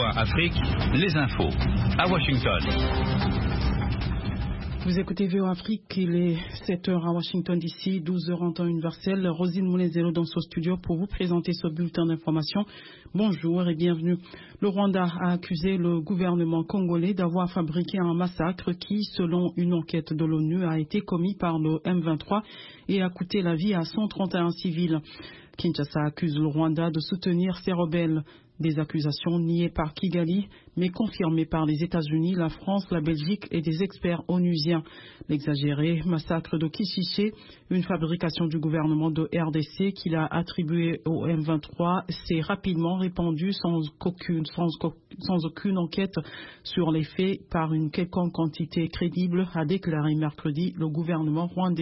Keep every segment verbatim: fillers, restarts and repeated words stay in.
O A Afrique, les infos à Washington. Vous écoutez V O A Afrique, il est sept heures à Washington D C, douze heures en temps universel. Rosine Moulezelo dans ce studio pour vous présenter ce bulletin d'information. Bonjour et bienvenue. Le Rwanda a accusé le gouvernement congolais d'avoir fabriqué un massacre qui, selon une enquête de l'ONU, a été commis par le M vingt-trois et a coûté la vie à cent trente et un civils. Kinshasa accuse le Rwanda de soutenir ces rebelles. Des accusations niées par Kigali, mais confirmées par les États-Unis, la France, la Belgique et des experts onusiens. L'exagéré massacre de Kishiché, une fabrication du gouvernement de R D C qu'il a attribué au M vingt-trois, s'est rapidement répandue sans aucune, sans, sans aucune enquête sur les faits par une quelconque quantité crédible, a déclaré mercredi le gouvernement rwandais.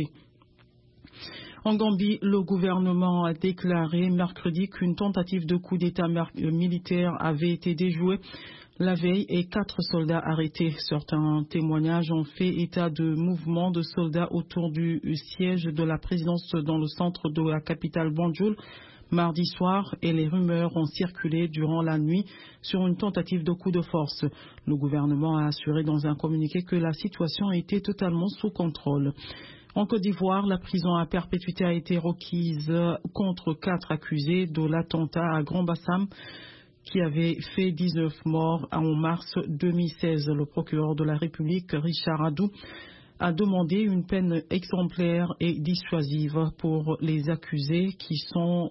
En Gambie, le gouvernement a déclaré mercredi qu'une tentative de coup d'État militaire avait été déjouée la veille et quatre soldats arrêtés. Certains témoignages ont fait état de mouvements de soldats autour du siège de la présidence dans le centre de la capitale Banjul mardi soir et les rumeurs ont circulé durant la nuit sur une tentative de coup de force. Le gouvernement a assuré dans un communiqué que la situation était totalement sous contrôle. En Côte d'Ivoire, la prison à perpétuité a été requise contre quatre accusés de l'attentat à Grand-Bassam qui avait fait dix-neuf morts en mars deux mille seize. Le procureur de la République, Richard Adou, a demandé une peine exemplaire et dissuasive pour les accusés qui sont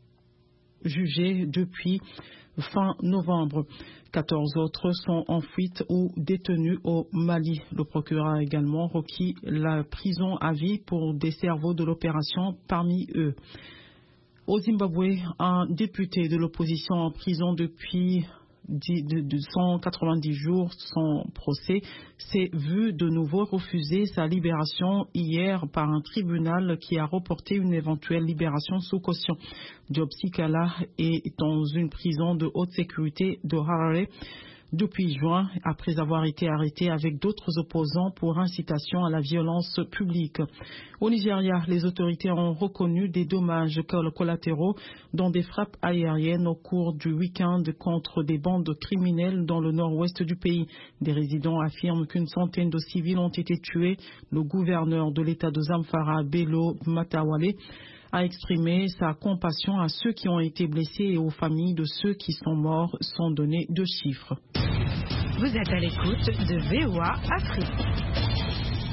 jugés depuis fin novembre. quatorze autres sont en fuite ou détenus au Mali. Le procureur a également requis la prison à vie pour des cerveaux de l'opération parmi eux. Au Zimbabwe, un député de l'opposition en prison depuis de cent quatre-vingt-dix jours sans procès s'est vu de nouveau refuser sa libération hier par un tribunal qui a reporté une éventuelle libération sous caution. Job Sikala est dans une prison de haute sécurité de Harare depuis juin, après avoir été arrêté avec d'autres opposants pour incitation à la violence publique. Au Nigeria, les autorités ont reconnu des dommages collatéraux dans des frappes aériennes au cours du week-end contre des bandes criminelles dans le nord-ouest du pays. Des résidents affirment qu'une centaine de civils ont été tués. Le gouverneur de l'État de Zamfara, Bello Matawale, a exprimé sa compassion à ceux qui ont été blessés et aux familles de ceux qui sont morts sans donner de chiffres. Vous êtes à l'écoute de V O A Afrique.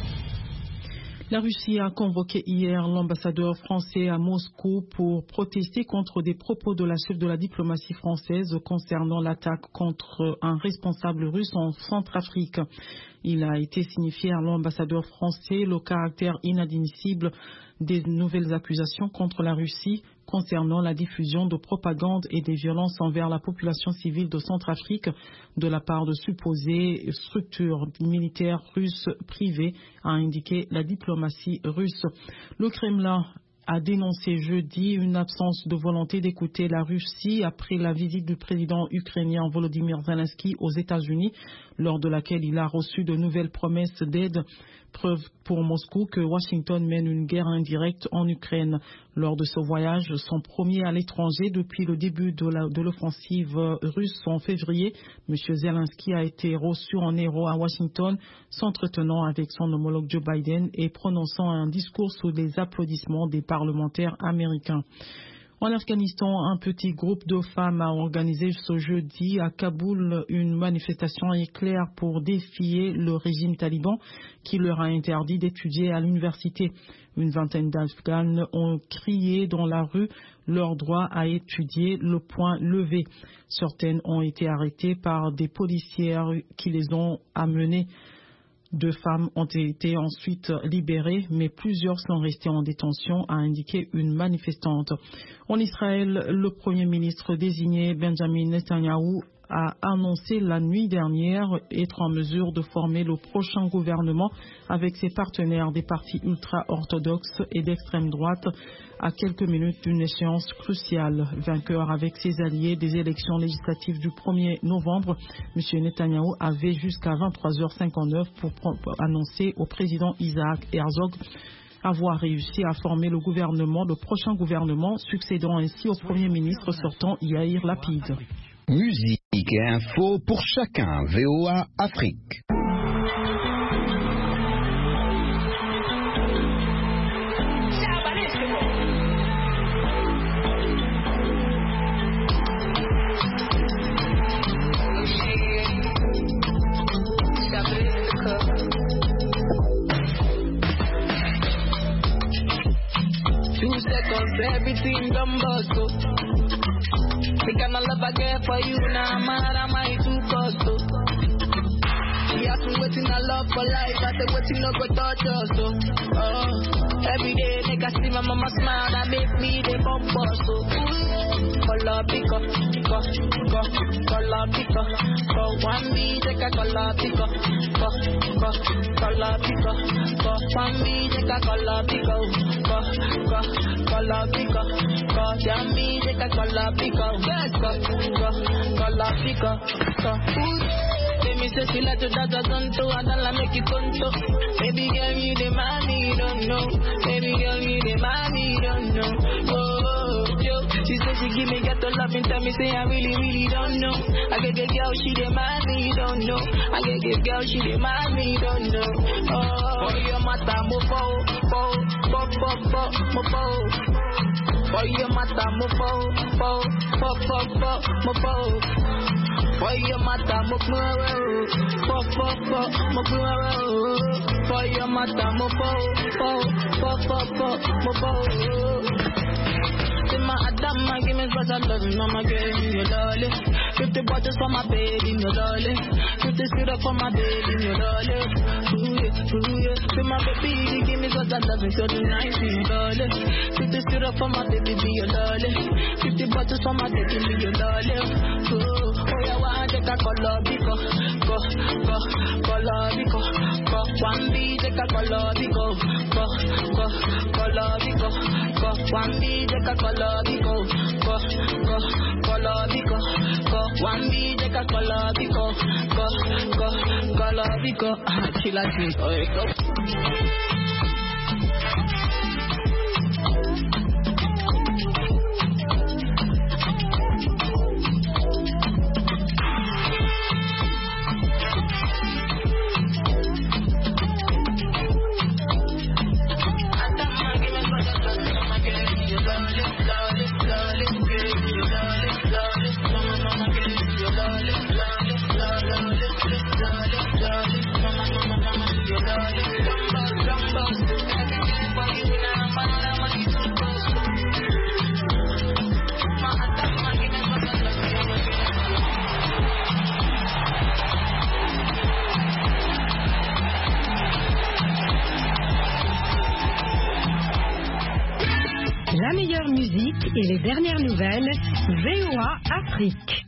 La Russie a convoqué hier l'ambassadeur français à Moscou pour protester contre des propos de la chef de la diplomatie française concernant l'attaque contre un responsable russe en Centrafrique. Il a été signifié à l'ambassadeur français le caractère inadmissible des nouvelles accusations contre la Russie concernant la diffusion de propagande et des violences envers la population civile de Centrafrique de la part de supposées structures militaires russes privées, a indiqué la diplomatie russe. Le Kremlin a dénoncé jeudi une absence de volonté d'écouter la Russie après la visite du président ukrainien Volodymyr Zelensky aux États-Unis, lors de laquelle il a reçu de nouvelles promesses d'aide, preuve pour Moscou que Washington mène une guerre indirecte en Ukraine. Lors de ce voyage, son premier à l'étranger depuis le début de, la, de l'offensive russe en février, M. Zelensky a été reçu en héros à Washington, s'entretenant avec son homologue Joe Biden et prononçant un discours sous les applaudissements des parlementaires américains. En Afghanistan, un petit groupe de femmes a organisé ce jeudi à Kaboul une manifestation éclair pour défier le régime taliban qui leur a interdit d'étudier à l'université. Une vingtaine d'Afghanes ont crié dans la rue leur droit à étudier le point levé. Certaines ont été arrêtées par des policières qui les ont amenées. Deux femmes ont été ensuite libérées, mais plusieurs sont restées en détention, a indiqué une manifestante. En Israël, le Premier ministre désigné Benjamin Netanyahu a annoncé la nuit dernière être en mesure de former le prochain gouvernement avec ses partenaires des partis ultra-orthodoxes et d'extrême droite à quelques minutes d'une échéance cruciale. Vainqueur avec ses alliés des élections législatives du premier novembre, M. Netanyahou avait jusqu'à vingt-trois heures cinquante-neuf pour annoncer au président Isaac Herzog avoir réussi à former le gouvernement, le prochain gouvernement, succédant ainsi au Premier ministre sortant Yair Lapid. Musique. Et info pour chacun, V O A Afrique. Two seconds, everything done bust. The kind of love I get for you now, man, I might too cost. She asked me waiting I love for life, I said waiting no go touch us. So, oh, every day make I see my mama smile, that make me the bump us. So, color pico, pico, pico, color pico, go one B, take a color pico, go, go, color pico, go one B, take a color pico, go, go, color pico, go one B, take a color pico, go, go, color pico, go. Me say she like to dance a tonto, and I'll make it tonto. Baby girl, you the man, you don't know. Baby girl, you the man, you don't know. Oh, yo, she said she give me get to love and tell me say I really, really don't know. I get the girl, she the man, you don't know. I get the girl, she the man, you don't know. Oh, for your mata, mo po, po, po, po, po, mo po. For your mata, mo po, po, po, po, po, mo po. For your mata, mo po, po, po, po, mo po. For your mata, mo po, po, po, po, po, mo po. My Adam, give me special love, mama, give me your darling. Fifty bottles for my baby, your darling. Fifty syrup for my baby, your darling. Ooh yeah, ooh yeah. To my baby, give me special love until the night, your darling. Fifty syrup for my baby, be your darling. Fifty bottles for my baby, be your darling. Ooh, oh yeah, one take a color biko, go, go, color biko, go. One B take a color biko, go, go, color biko, go. One B take a color. Biko, go, go, color biko, go. One B take a color biko, go, go, color biko. She like me, oh yeah, go. La meilleure musique et les dernières nouvelles, V O A Afrique.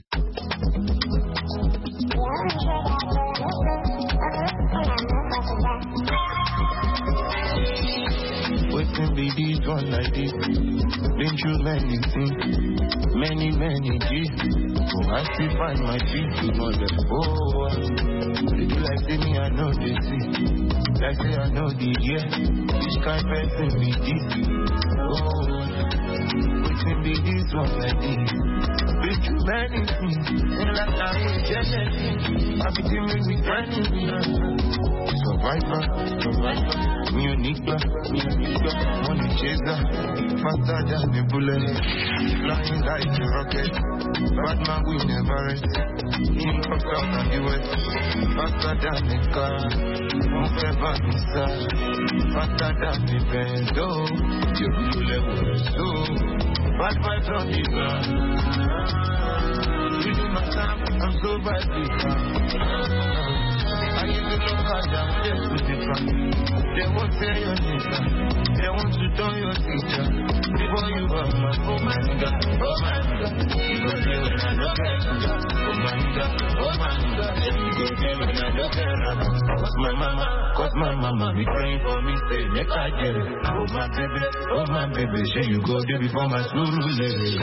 Waiting be this one like this. Been through many things, many, many G's. Oh, I still find my feet, you know that. Oh, they do like say me, I know they see. Like say I know the yeah. This kind of person be this. Oh, waiting be this one like this. Been through many things, and like I ain't jealousy. I've been dealing with friends. Survivor, survivor, me unique, me unique, money chaser, faster than the bullet, flying like a rocket, bad man we never rest, in from South and the West, faster than the car, move ever inside, faster than the bend, oh, you will never so, bad vibes on the ground, you do my time, I'm so bad with I used to look at them, just with the front. They won't say your nigga, they want to turn your teacher. Before you are my oh my God, oh my God. You go there when I don't care, oh my God, oh my God. You go there when I don't care. Cause my mama, cause my mama be praying for me, say make I get it. Oh my baby, oh my baby, say you go there before my school lady.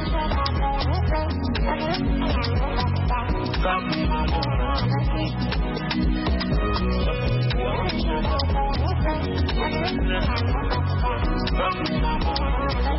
Come on.